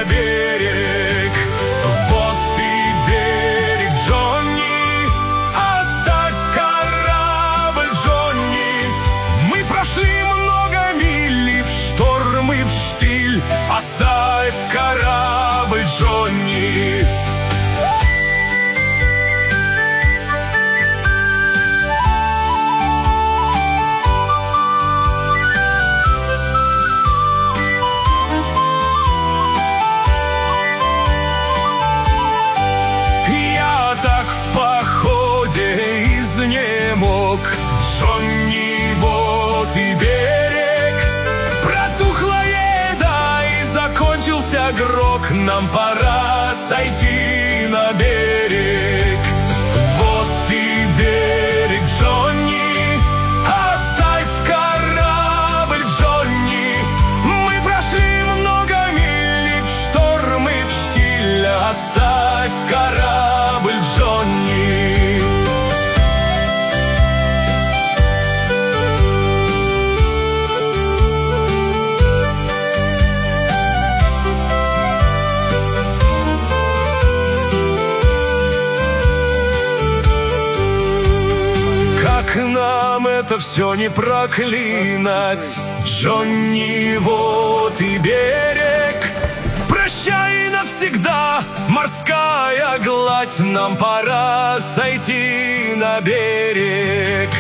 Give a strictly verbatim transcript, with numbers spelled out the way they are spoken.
на берег. Вот и берег, Джонни, оставь корабль, Джонни. Мы прошли много миль и в шторм, и в штиль. Оставь корабль, Джонни. Джонни, вот и берег, протухла еда и закончился грог. Нам пора сойти на берег. Вот и берег, Джонни, оставь корабль, Джонни. Мы прошли много миль и в шторм, и в штиль. Оставь корабль, Джонни. Как нам это все не проклинать, Джонни, вот и берег. Прощай навсегда, морская гладь, нам пора сойти на берег.